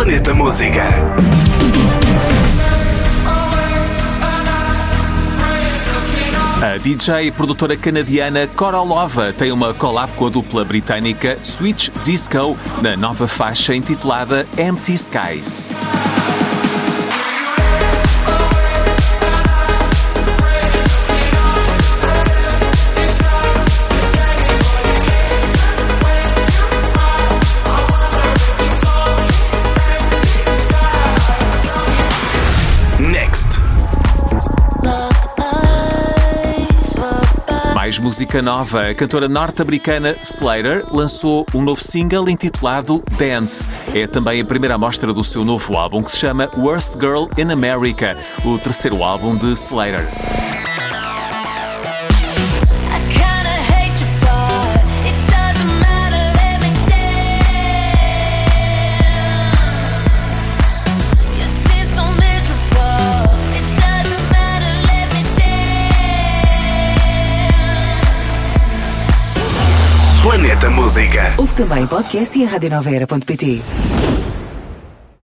Planeta Música. A DJ e produtora canadiana Korolova tem uma collab com a dupla britânica Switch Disco na nova faixa intitulada Empty Skies. Mais música nova. A cantora norte-americana Slater lançou um novo single intitulado Dance. É também a primeira amostra do seu novo álbum, que se chama Worst Girl in America, o terceiro álbum de Slater. Planeta Música. Ouve também podcast e em radionovera.pt.